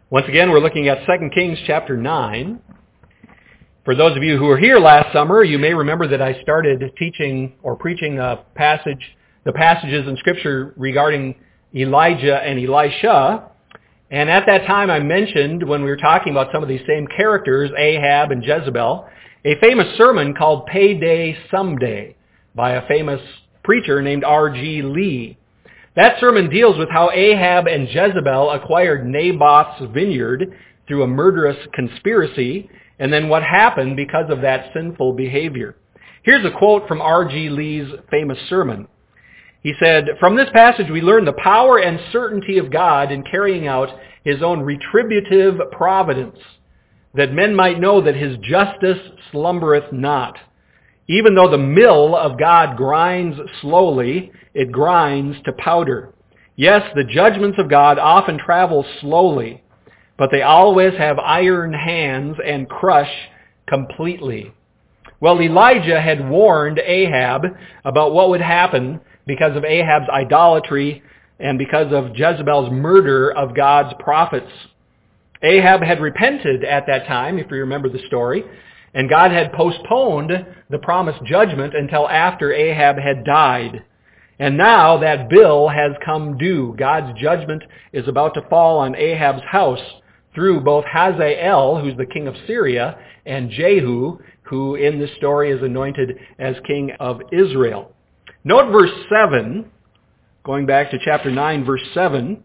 Once again, we're looking at 2 Kings chapter 9. For those of you who were here last summer, you may remember that I started teaching or preaching the passages in Scripture regarding Elijah and Elisha. And at that time I mentioned, when we were talking about some of these same characters, Ahab and Jezebel, a famous sermon called Payday Someday by a famous preacher named R.G. Lee. That sermon deals with how Ahab and Jezebel acquired Naboth's vineyard through a murderous conspiracy, and then what happened because of that sinful behavior. Here's a quote from R.G. Lee's famous sermon. He said, "From this passage we learn the power and certainty of God in carrying out his own retributive providence, that men might know that his justice slumbereth not. Even though the mill of God grinds slowly, it grinds to powder. Yes, the judgments of God often travel slowly, but they always have iron hands and crush completely." Well, Elijah had warned Ahab about what would happen because of Ahab's idolatry and because of Jezebel's murder of God's prophets. Ahab had repented at that time, if you remember the story, and God had postponed the promised judgment until after Ahab had died. And now that bill has come due. God's judgment is about to fall on Ahab's house through both Hazael, who's the king of Syria, and Jehu, who in this story is anointed as king of Israel. Note verse 7, going back to chapter 9, verse 7,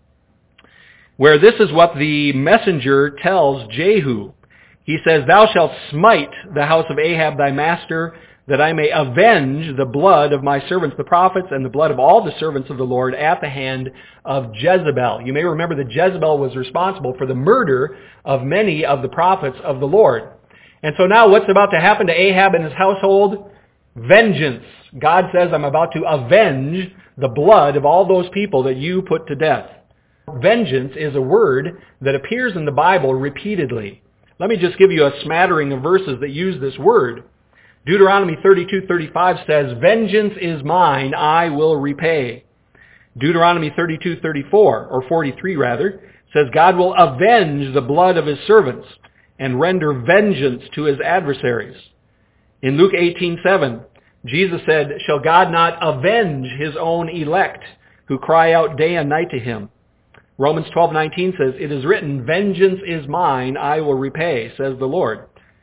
where this is what the messenger tells Jehu. He says, "Thou shalt smite the house of Ahab thy master, that I may avenge the blood of my servants the prophets and the blood of all the servants of the Lord at the hand of Jezebel." You may remember that Jezebel was responsible for the murder of many of the prophets of the Lord. And so now what's about to happen to Ahab and his household? Vengeance. God says, "I'm about to avenge the blood of all those people that you put to death." Vengeance is a word that appears in the Bible repeatedly. Let me just give you a smattering of verses that use this word. Deuteronomy 32:35 says, "Vengeance is mine, I will repay." Deuteronomy 32:34, or 43 rather, says God will avenge the blood of his servants and render vengeance to his adversaries. In Luke 18:7, Jesus said, "Shall God not avenge his own elect who cry out day and night to him?" Romans 12:19 says, "It is written, vengeance is mine, I will repay, says the Lord."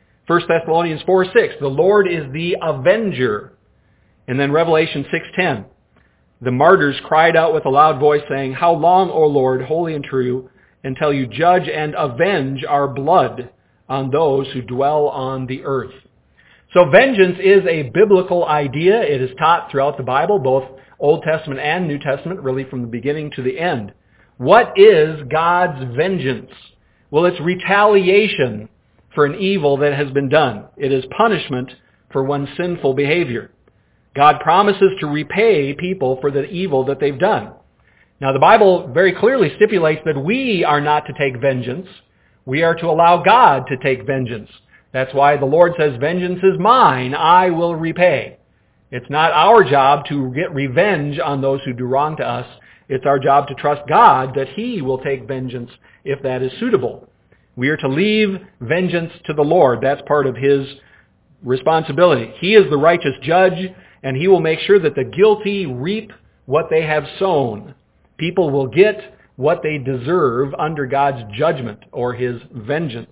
1 Thessalonians 4:6, "The Lord is the avenger." And then Revelation 6:10, "The martyrs cried out with a loud voice, saying, How long, O Lord, holy and true, until you judge and avenge our blood on those who dwell on the earth?" So vengeance is a biblical idea. It is taught throughout the Bible, both Old Testament and New Testament, really from the beginning to the end. What is God's vengeance? Well, it's retaliation for an evil that has been done. It is punishment for one's sinful behavior. God promises to repay people for the evil that they've done. Now, the Bible very clearly stipulates that we are not to take vengeance. We are to allow God to take vengeance. That's why the Lord says, "Vengeance is mine, I will repay." It's not our job to get revenge on those who do wrong to us. It's our job to trust God that he will take vengeance if that is suitable. We are to leave vengeance to the Lord. That's part of his responsibility. He is the righteous judge, and he will make sure that the guilty reap what they have sown. People will get what they deserve under God's judgment or his vengeance.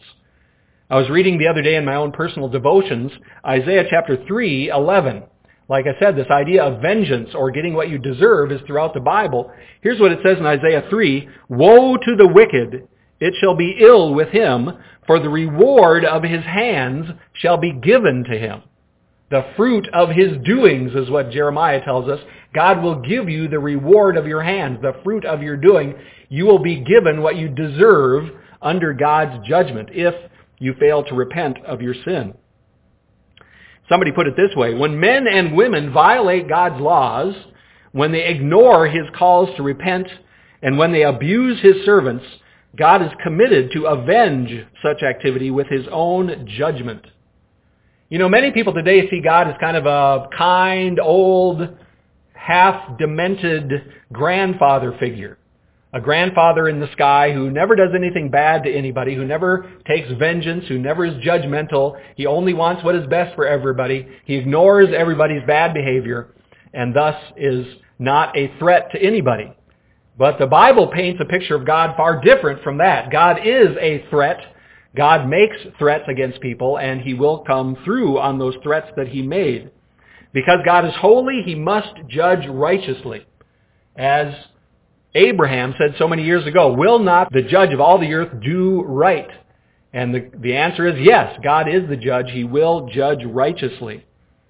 I was reading the other day in my own personal devotions, Isaiah chapter 3:11. Like I said, this idea of vengeance or getting what you deserve is throughout the Bible. Here's what it says in Isaiah 3, "Woe to the wicked, it shall be ill with him, for the reward of his hands shall be given to him." The fruit of his doings is what Jeremiah tells us. God will give you the reward of your hands, the fruit of your doing. You will be given what you deserve under God's judgment if you fail to repent of your sin. Somebody put it this way: when men and women violate God's laws, when they ignore his calls to repent, and when they abuse his servants, God is committed to avenge such activity with his own judgment. You know, many people today see God as kind of a kind, old, half-demented grandfather figure. a grandfather in the sky who never does anything bad to anybody, who never takes vengeance, who never is judgmental. He only wants what is best for everybody. He ignores everybody's bad behavior and thus is not a threat to anybody. But the Bible paints a picture of God far different from that. God is a threat. God makes threats against people, and he will come through on those threats that he made. Because God is holy, he must judge righteously. As Abraham said so many years ago, will not the judge of all the earth do right? And the answer is yes, God is the judge. He will judge righteously.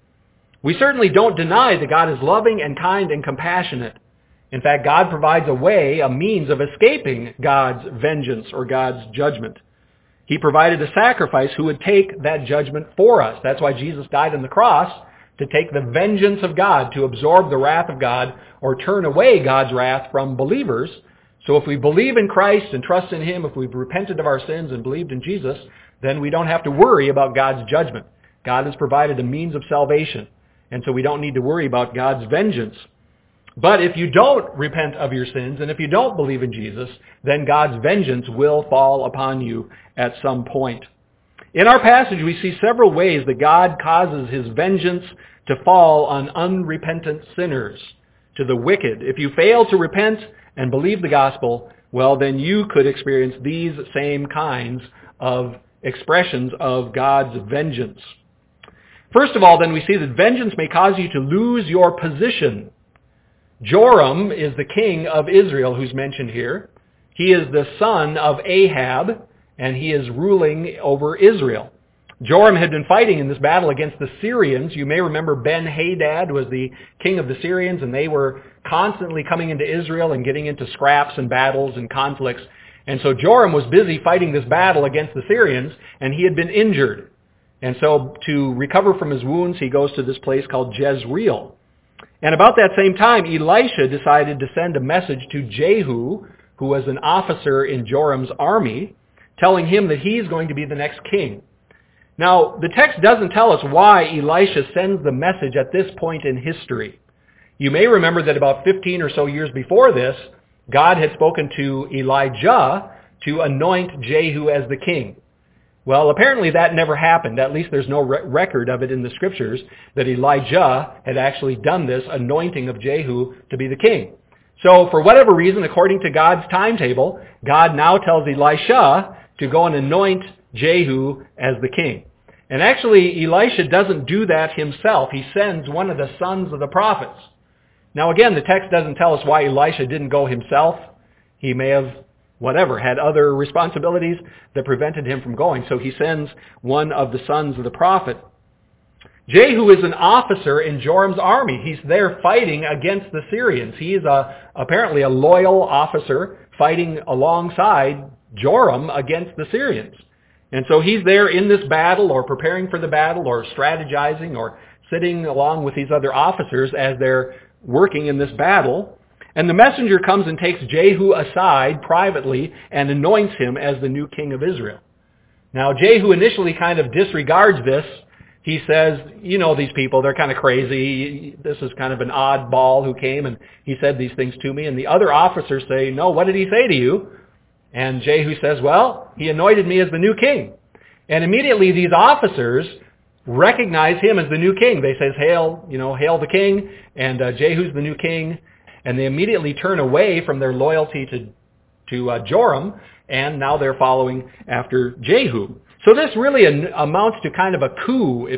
We certainly don't deny that God is loving and kind and compassionate. In fact, God provides a way, a means of escaping God's vengeance or God's judgment. He provided a sacrifice who would take that judgment for us. That's why Jesus died on the cross, to take the vengeance of God, to absorb the wrath of God, or turn away God's wrath from believers. So if we believe in Christ and trust in him, if we've repented of our sins and believed in Jesus, then we don't have to worry about God's judgment. God has provided a means of salvation, and so we don't need to worry about God's vengeance. But if you don't repent of your sins, and if you don't believe in Jesus, then God's vengeance will fall upon you at some point. In our passage, we see several ways that God causes his vengeance to fall on unrepentant sinners, to the wicked. If you fail to repent and believe the gospel, well, then you could experience these same kinds of expressions of God's vengeance. First of all, then, we see that vengeance may cause you to lose your position. Joram is the king of Israel who's mentioned here. He is the son of Ahab, and he is ruling over Israel. Joram had been fighting in this battle against the Syrians. You may remember Ben-Hadad was the king of the Syrians, and they were constantly coming into Israel and getting into scraps and battles and conflicts. And so Joram was busy fighting this battle against the Syrians, and he had been injured. And so to recover from his wounds, he goes to this place called Jezreel. And about that same time, Elisha decided to send a message to Jehu, who was an officer in Joram's army, telling him that he's going to be the next king. Now, the text doesn't tell us why Elisha sends the message at this point in history. You may remember that about 15 or so years before this, God had spoken to Elijah to anoint Jehu as the king. Well, apparently that never happened. At least there's no record of it in the scriptures that Elijah had actually done this anointing of Jehu to be the king. So for whatever reason, according to God's timetable, God now tells Elisha to go and anoint Jehu as the king. And actually, Elisha doesn't do that himself. He sends one of the sons of the prophets. Now again, the text doesn't tell us why Elisha didn't go himself. He may have, had other responsibilities that prevented him from going. So he sends one of the sons of the prophet. Jehu is an officer in Joram's army. He's there fighting against the Syrians. He is apparently a loyal officer fighting alongside Joram against the Syrians. And so he's there in this battle or preparing for the battle or strategizing or sitting along with these other officers as they're working in this battle. And the messenger comes and takes Jehu aside privately and anoints him as the new king of Israel. Now, Jehu initially kind of disregards this. He says, these people, they're kind of crazy. This is kind of an oddball who came and he said these things to me. And the other officers say, no, what did he say to you? And Jehu says, well, he anointed me as the new king. And immediately these officers recognize him as the new king. They say, hail the king, and Jehu's the new king. And they immediately turn away from their loyalty to Joram, and now they're following after Jehu. So this really amounts to kind of a coup,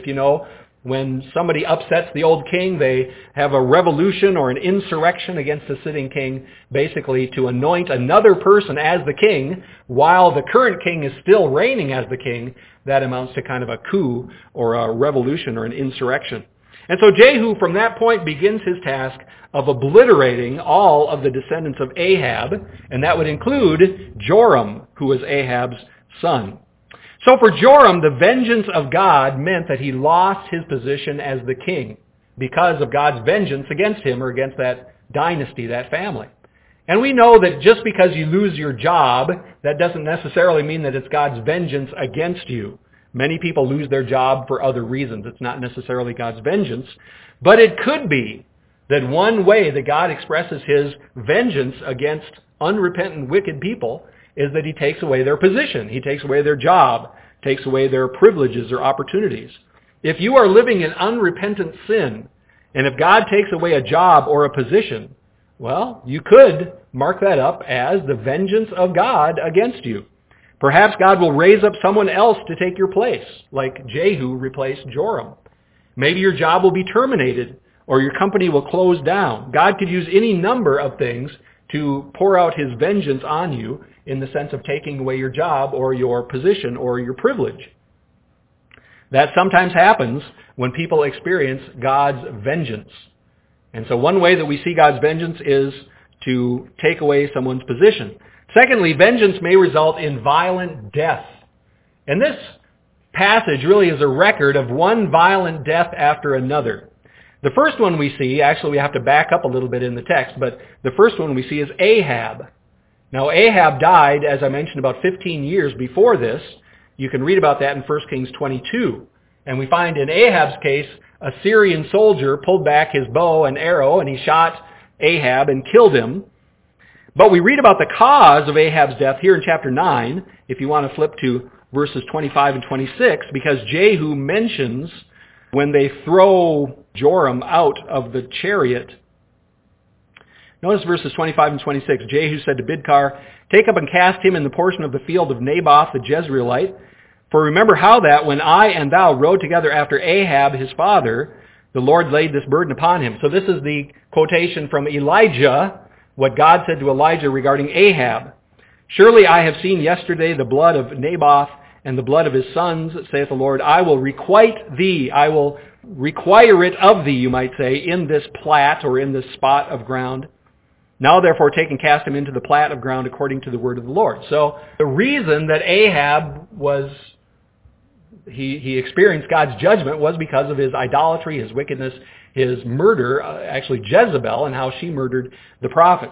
when somebody upsets the old king, they have a revolution or an insurrection against the sitting king, basically to anoint another person as the king while the current king is still reigning as the king. That amounts to kind of a coup or a revolution or an insurrection. And so Jehu, from that point, begins his task of obliterating all of the descendants of Ahab, and that would include Joram, who was Ahab's son. So for Joram, the vengeance of God meant that he lost his position as the king because of God's vengeance against him or against that dynasty, that family. And we know that just because you lose your job, that doesn't necessarily mean that it's God's vengeance against you. Many people lose their job for other reasons. It's not necessarily God's vengeance. But it could be that one way that God expresses his vengeance against unrepentant, wicked people is that he takes away their position. He takes away their job, takes away their privileges or opportunities. If you are living in unrepentant sin, and if God takes away a job or a position, well, you could mark that up as the vengeance of God against you. Perhaps God will raise up someone else to take your place, like Jehu replaced Joram. Maybe your job will be terminated, or your company will close down. God could use any number of things to pour out his vengeance on you in the sense of taking away your job or your position or your privilege. That sometimes happens when people experience God's vengeance. And so one way that we see God's vengeance is to take away someone's position. Secondly, vengeance may result in violent death. And this passage really is a record of one violent death after another. The first one we see, actually we have to back up a little bit in the text, but the first one we see is Ahab. Now Ahab died, as I mentioned, about 15 years before this. You can read about that in 1 Kings 22. And we find in Ahab's case, a Syrian soldier pulled back his bow and arrow and he shot Ahab and killed him. But we read about the cause of Ahab's death here in chapter 9, if you want to flip to verses 25 and 26, because Jehu mentions when they throw Joram out of the chariot. Notice verses 25 and 26. Jehu said to Bidkar, "Take up and cast him in the portion of the field of Naboth the Jezreelite. For remember how that when I and thou rode together after Ahab his father, the Lord laid this burden upon him." So this is the quotation from Elijah, what God said to Elijah regarding Ahab. "Surely I have seen yesterday the blood of Naboth and the blood of his sons, saith the Lord. I will requite thee, I will require it of thee," you might say, "in this plat," or in this spot of ground. "Now therefore take and cast him into the plat of ground according to the word of the Lord." So the reason that Ahab he experienced God's judgment was because of his idolatry, his wickedness, his murder, actually Jezebel, and how she murdered the prophets.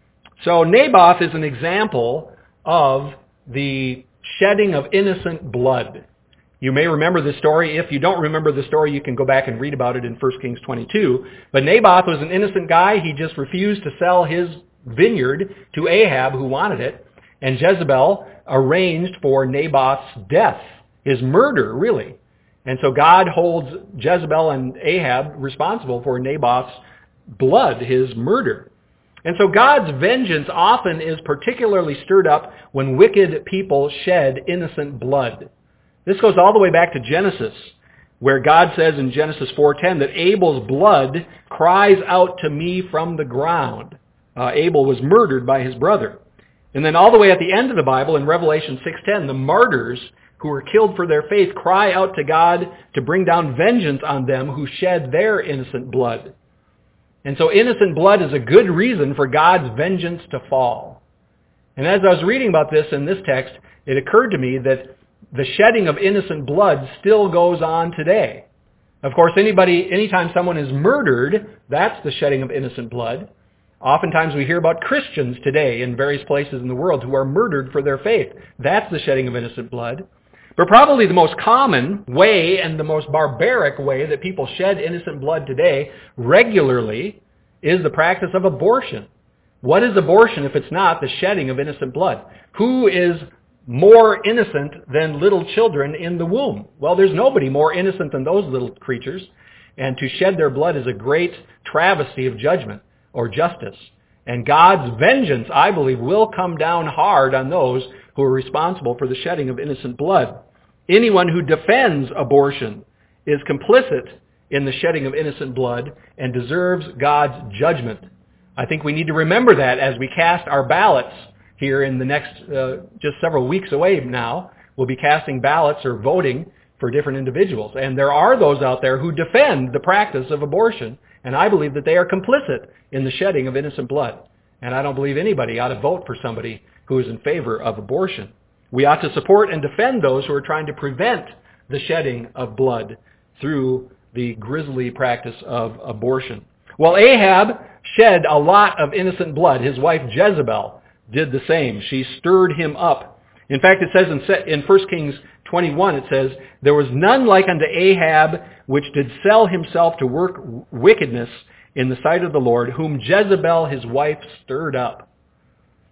So Naboth is an example of the shedding of innocent blood. You may remember the story. If you don't remember the story, you can go back and read about it in 1 Kings 22. But Naboth was an innocent guy. He just refused to sell his vineyard to Ahab, who wanted it. And Jezebel arranged for Naboth's death, his murder, really. And so God holds Jezebel and Ahab responsible for Naboth's blood, his murder. And so God's vengeance often is particularly stirred up when wicked people shed innocent blood. This goes all the way back to Genesis, where God says in Genesis 4:10 that Abel's blood cries out to me from the ground. Abel was murdered by his brother. And then all the way at the end of the Bible, in Revelation 6:10, the martyrs who were killed for their faith cry out to God to bring down vengeance on them who shed their innocent blood. And so innocent blood is a good reason for God's vengeance to fall. And as I was reading about this in this text, it occurred to me that the shedding of innocent blood still goes on today. Of course, anytime someone is murdered, that's the shedding of innocent blood. Oftentimes we hear about Christians today in various places in the world who are murdered for their faith. That's the shedding of innocent blood. But probably the most common way and the most barbaric way that people shed innocent blood today regularly is the practice of abortion. What is abortion if it's not the shedding of innocent blood? Who is more innocent than little children in the womb? Well, there's nobody more innocent than those little creatures. And to shed their blood is a great travesty of judgment or justice. And God's vengeance, I believe, will come down hard on those who are responsible for the shedding of innocent blood. Anyone who defends abortion is complicit in the shedding of innocent blood and deserves God's judgment. I think we need to remember that as we cast our ballots here in the next just several weeks away now. We'll be casting ballots or voting for different individuals. And there are those out there who defend the practice of abortion, and I believe that they are complicit in the shedding of innocent blood. And I don't believe anybody ought to vote for somebody who is in favor of abortion. We ought to support and defend those who are trying to prevent the shedding of blood through the grisly practice of abortion. Well, Ahab shed a lot of innocent blood. His wife Jezebel did the same. She stirred him up. In fact, it says in 1 Kings 21, it says, "There was none like unto Ahab, which did sell himself to work wickedness in the sight of the Lord, whom Jezebel his wife stirred up."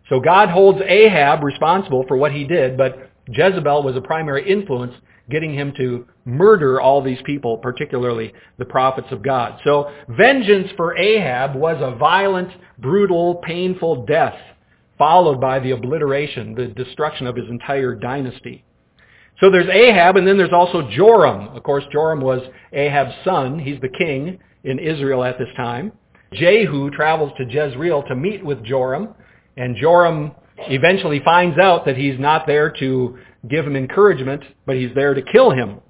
So God holds Ahab responsible for what he did, but Jezebel was a primary influence getting him to murder all these people, particularly the prophets of God. So vengeance for Ahab was a violent, brutal, painful death, followed by the obliteration, the destruction of his entire dynasty. So there's Ahab, and then there's also Joram. Of course, Joram was Ahab's son. He's the king in Israel at this time. Jehu travels to Jezreel to meet with Joram, and Joram eventually finds out that he's not there to give him encouragement, but he's there to kill him.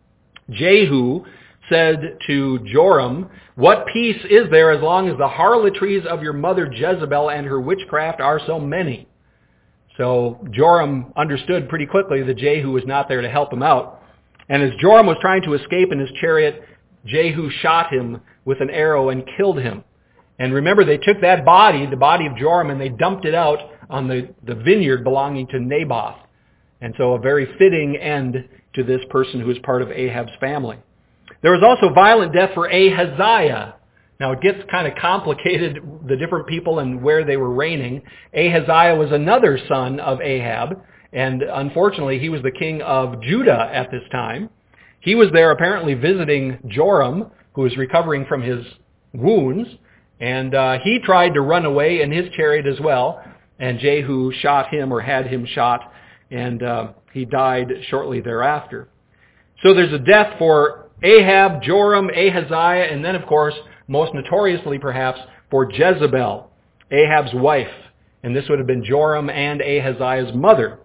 Jehu said to Joram, "What peace is there as long as the harlotries of your mother Jezebel and her witchcraft are so many?" So Joram understood pretty quickly that Jehu was not there to help him out. And as Joram was trying to escape in his chariot, Jehu shot him with an arrow and killed him. And remember, they took that body, the body of Joram, and they dumped it out on the vineyard belonging to Naboth. And so a very fitting end to this person who is part of Ahab's family. There was also violent death for Ahaziah. Now it gets kind of complicated, the different people and where they were reigning. Ahaziah was another son of Ahab, and unfortunately he was the king of Judah at this time. He was there apparently visiting Joram, who was recovering from his wounds, and he tried to run away in his chariot as well, and Jehu shot him or had him shot, and he died shortly thereafter. So there's a death for Ahab, Joram, Ahaziah, and then, of course, most notoriously perhaps, for Jezebel, Ahab's wife. And this would have been Joram and Ahaziah's mother.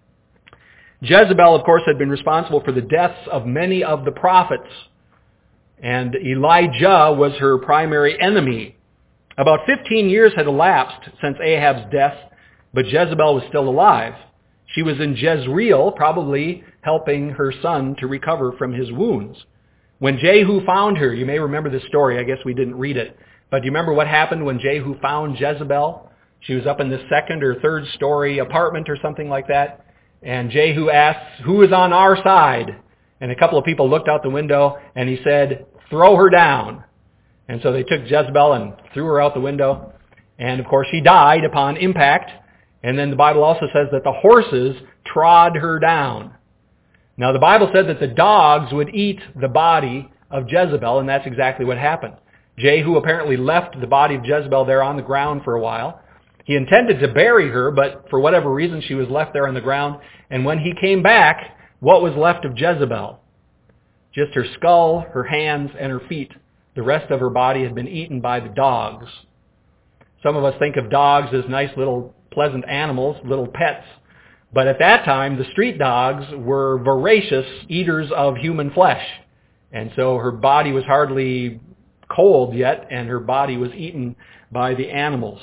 Jezebel, of course, had been responsible for the deaths of many of the prophets. And Elijah was her primary enemy. About 15 years had elapsed since Ahab's death, but Jezebel was still alive. She was in Jezreel, probably helping her son to recover from his wounds. When Jehu found her, you may remember this story, I guess we didn't read it, but do you remember what happened when Jehu found Jezebel? She was up in the second or third story apartment or something like that, and Jehu asks, "Who is on our side?" And a couple of people looked out the window, and he said, "Throw her down." And so they took Jezebel and threw her out the window, and of course she died upon impact, and then the Bible also says that the horses trod her down. Now, the Bible said that the dogs would eat the body of Jezebel, and that's exactly what happened. Jehu apparently left the body of Jezebel there on the ground for a while. He intended to bury her, but for whatever reason, she was left there on the ground. And when he came back, what was left of Jezebel? Just her skull, her hands, and her feet. The rest of her body had been eaten by the dogs. Some of us think of dogs as nice little pleasant animals, little pets. But at that time, the street dogs were voracious eaters of human flesh. And so her body was hardly cold yet, and her body was eaten by the animals.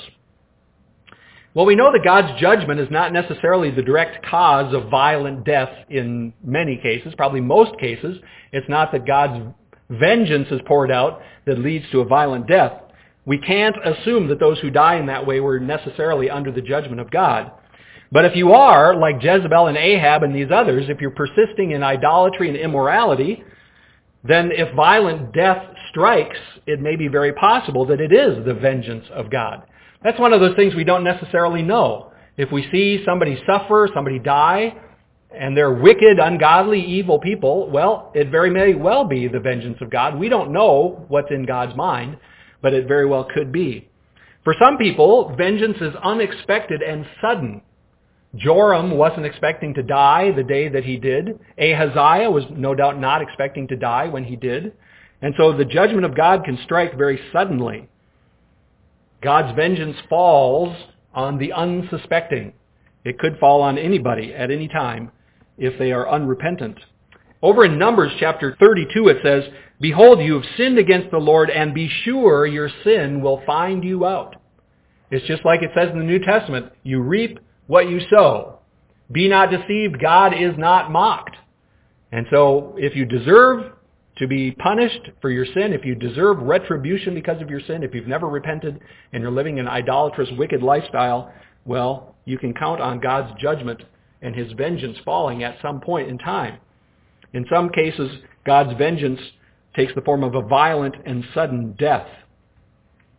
Well, we know that God's judgment is not necessarily the direct cause of violent death in many cases, probably most cases. It's not that God's vengeance is poured out that leads to a violent death. We can't assume that those who die in that way were necessarily under the judgment of God. But if you are, like Jezebel and Ahab and these others, if you're persisting in idolatry and immorality, then if violent death strikes, it may be very possible that it is the vengeance of God. That's one of those things we don't necessarily know. If we see somebody suffer, somebody die, and they're wicked, ungodly, evil people, well, it very may well be the vengeance of God. We don't know what's in God's mind, but it very well could be. For some people, vengeance is unexpected and sudden. Joram wasn't expecting to die the day that he did. Ahaziah was no doubt not expecting to die when he did. And so the judgment of God can strike very suddenly. God's vengeance falls on the unsuspecting. It could fall on anybody at any time if they are unrepentant. Over in Numbers chapter 32 it says, "Behold, you have sinned against the Lord, and be sure your sin will find you out." It's just like it says in the New Testament, you reap what you sow. Be not deceived, God is not mocked. And so if you deserve to be punished for your sin, if you deserve retribution because of your sin, if you've never repented and you're living an idolatrous, wicked lifestyle, well, you can count on God's judgment and his vengeance falling at some point in time. In some cases, God's vengeance takes the form of a violent and sudden death.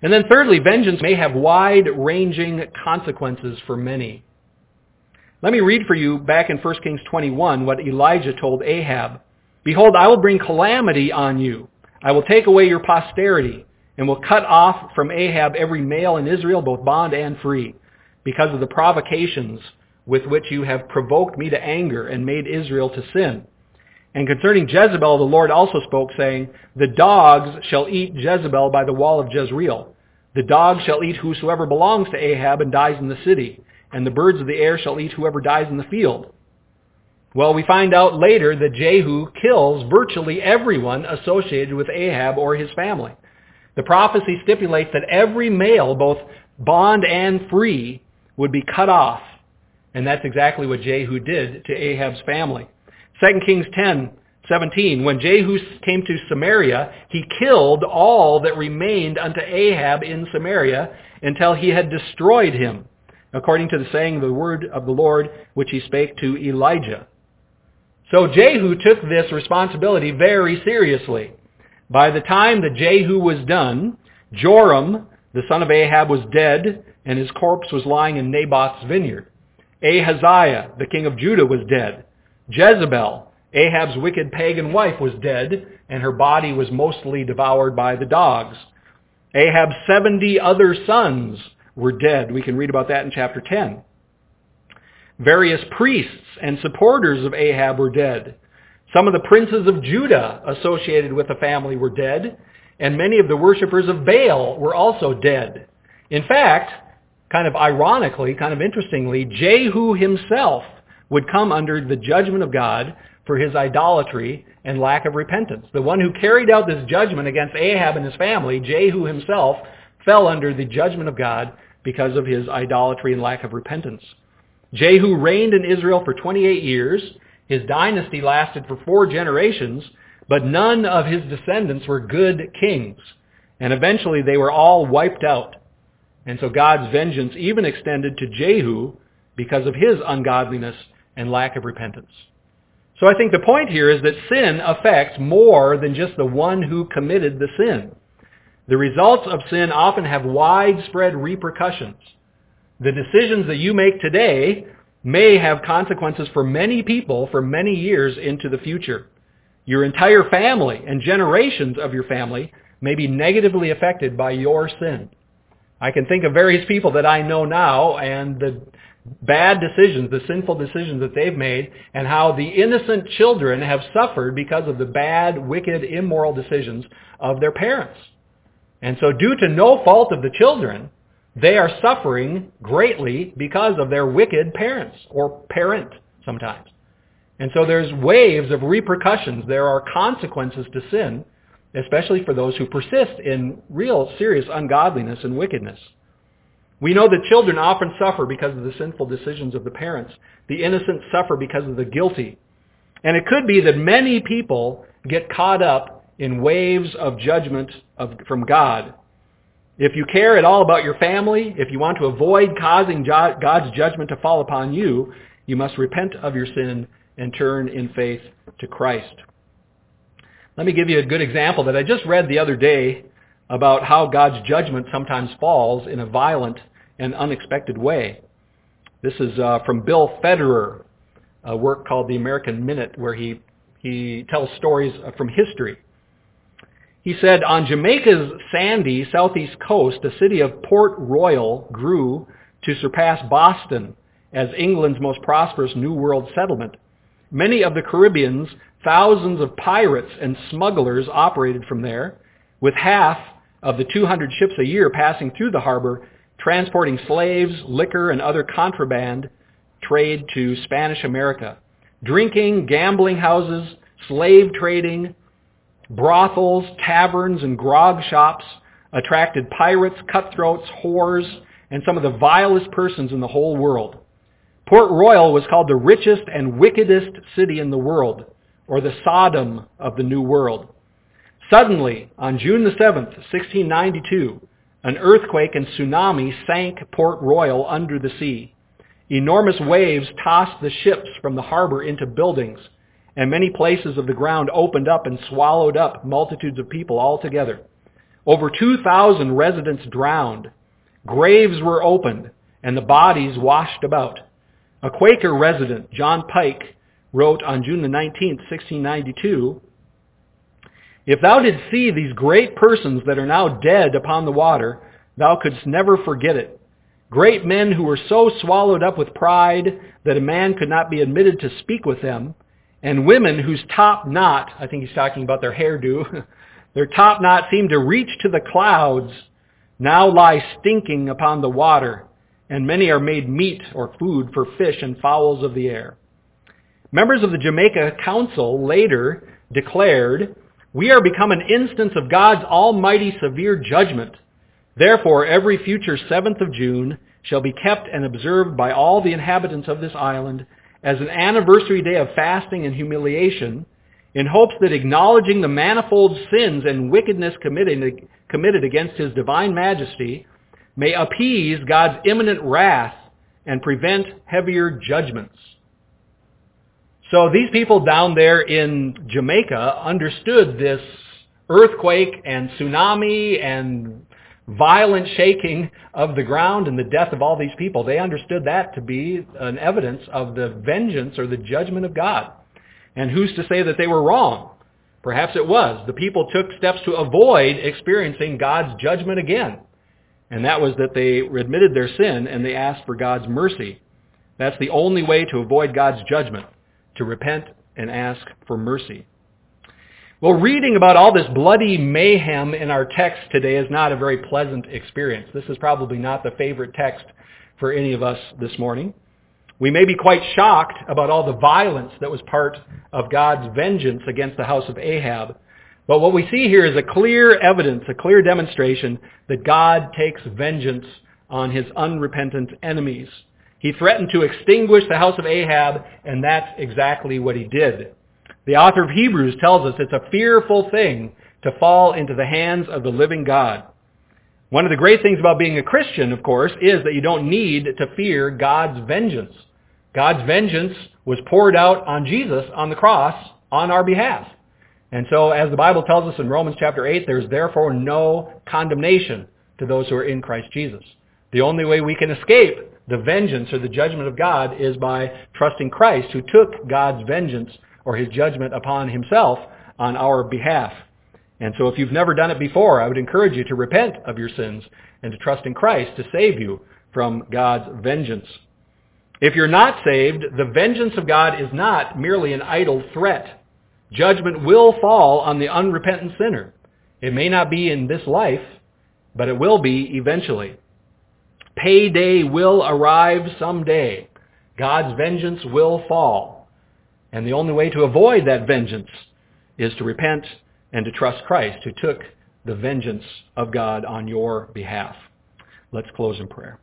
And then thirdly, vengeance may have wide-ranging consequences for many. Let me read for you back in 1 Kings 21 what Elijah told Ahab. Behold, I will bring calamity on you. I will take away your posterity and will cut off from Ahab every male in Israel, both bond and free, because of the provocations with which you have provoked me to anger and made Israel to sin. And concerning Jezebel, the Lord also spoke, saying, the dogs shall eat Jezebel by the wall of Jezreel. The dogs shall eat whosoever belongs to Ahab and dies in the city, and the birds of the air shall eat whoever dies in the field. Well, we find out later that Jehu kills virtually everyone associated with Ahab or his family. The prophecy stipulates that every male, both bond and free, would be cut off. And that's exactly what Jehu did to Ahab's family. 2 Kings 10:17, when Jehu came to Samaria, he killed all that remained unto Ahab in Samaria until he had destroyed him, according to the saying of the word of the Lord, which he spake to Elijah. So Jehu took this responsibility very seriously. By the time that Jehu was done, Joram, the son of Ahab, was dead, and his corpse was lying in Naboth's vineyard. Ahaziah, the king of Judah, was dead. Jezebel, Ahab's wicked pagan wife, was dead, and her body was mostly devoured by the dogs. Ahab's 70 other sons were dead. We can read about that in chapter 10. Various priests and supporters of Ahab were dead. Some of the princes of Judah associated with the family were dead, and many of the worshippers of Baal were also dead. In fact, kind of ironically, kind of interestingly, Jehu himself would come under the judgment of God for his idolatry and lack of repentance. The one who carried out this judgment against Ahab and his family, Jehu himself, fell under the judgment of God because of his idolatry and lack of repentance. Jehu reigned in Israel for 28 years. His dynasty lasted for 4 generations, but none of his descendants were good kings. And eventually they were all wiped out. And so God's vengeance even extended to Jehu because of his ungodliness and lack of repentance. So I think the point here is that sin affects more than just the one who committed the sin. The results of sin often have widespread repercussions. The decisions that you make today may have consequences for many people for many years into the future. Your entire family and generations of your family may be negatively affected by your sin. I can think of various people that I know now and the bad decisions, the sinful decisions that they've made, and how the innocent children have suffered because of the bad, wicked, immoral decisions of their parents. And so due to no fault of the children, they are suffering greatly because of their wicked parents, or parent sometimes. And so there's waves of repercussions. There are consequences to sin, especially for those who persist in real serious ungodliness and wickedness. We know that children often suffer because of the sinful decisions of the parents. The innocent suffer because of the guilty. And it could be that many people get caught up in waves of judgment from God. If you care at all about your family, if you want to avoid causing God's judgment to fall upon you, you must repent of your sin and turn in faith to Christ. Let me give you a good example that I just read the other day about how God's judgment sometimes falls in a violent and unexpected way. This is from Bill Federer, a work called The American Minute, where he tells stories from history. He said, on Jamaica's sandy southeast coast, the city of Port Royal grew to surpass Boston as England's most prosperous New World settlement. Many of the Caribbean's thousands of pirates and smugglers operated from there, with half of the 200 ships a year passing through the harbor, transporting slaves, liquor, and other contraband trade to Spanish America. Drinking, gambling houses, slave trading, brothels, taverns, and grog shops attracted pirates, cutthroats, whores, and some of the vilest persons in the whole world. Port Royal was called the richest and wickedest city in the world, or the Sodom of the New World. Suddenly, on June the 7th, 1692, an earthquake and tsunami sank Port Royal under the sea. Enormous waves tossed the ships from the harbor into buildings, and many places of the ground opened up and swallowed up multitudes of people altogether. Over 2,000 residents drowned. Graves were opened, and the bodies washed about. A Quaker resident, John Pike, wrote on June the 19th, 1692, "If thou didst see these great persons that are now dead upon the water, thou couldst never forget it. Great men who were so swallowed up with pride that a man could not be admitted to speak with them, and women whose top knot," I think he's talking about their hairdo, "their top knot seemed to reach to the clouds, now lie stinking upon the water, and many are made meat or food for fish and fowls of the air." Members of the Jamaica Council later declared, "We are become an instance of God's almighty severe judgment. Therefore, every future 7th of June shall be kept and observed by all the inhabitants of this island as an anniversary day of fasting and humiliation, in hopes that acknowledging the manifold sins and wickedness committed against His divine majesty may appease God's imminent wrath and prevent heavier judgments." So these people down there in Jamaica understood this earthquake and tsunami and violent shaking of the ground and the death of all these people. They understood that to be an evidence of the vengeance or the judgment of God. And who's to say that they were wrong? Perhaps it was. The people took steps to avoid experiencing God's judgment again. And that was that they admitted their sin and they asked for God's mercy. That's the only way to avoid God's judgment, to repent and ask for mercy. Well, reading about all this bloody mayhem in our text today is not a very pleasant experience. This is probably not the favorite text for any of us this morning. We may be quite shocked about all the violence that was part of God's vengeance against the house of Ahab. But what we see here is a clear evidence, a clear demonstration that God takes vengeance on His unrepentant enemies. He threatened to extinguish the house of Ahab, and that's exactly what He did. The author of Hebrews tells us it's a fearful thing to fall into the hands of the living God. One of the great things about being a Christian, of course, is that you don't need to fear God's vengeance. God's vengeance was poured out on Jesus on the cross on our behalf. And so, as the Bible tells us in Romans chapter 8, there's therefore no condemnation to those who are in Christ Jesus. The only way we can escape the vengeance or the judgment of God is by trusting Christ, who took God's vengeance or His judgment upon Himself on our behalf. And so if you've never done it before, I would encourage you to repent of your sins and to trust in Christ to save you from God's vengeance. If you're not saved, the vengeance of God is not merely an idle threat. Judgment will fall on the unrepentant sinner. It may not be in this life, but it will be eventually. Payday will arrive someday. God's vengeance will fall. And the only way to avoid that vengeance is to repent and to trust Christ, who took the vengeance of God on your behalf. Let's close in prayer.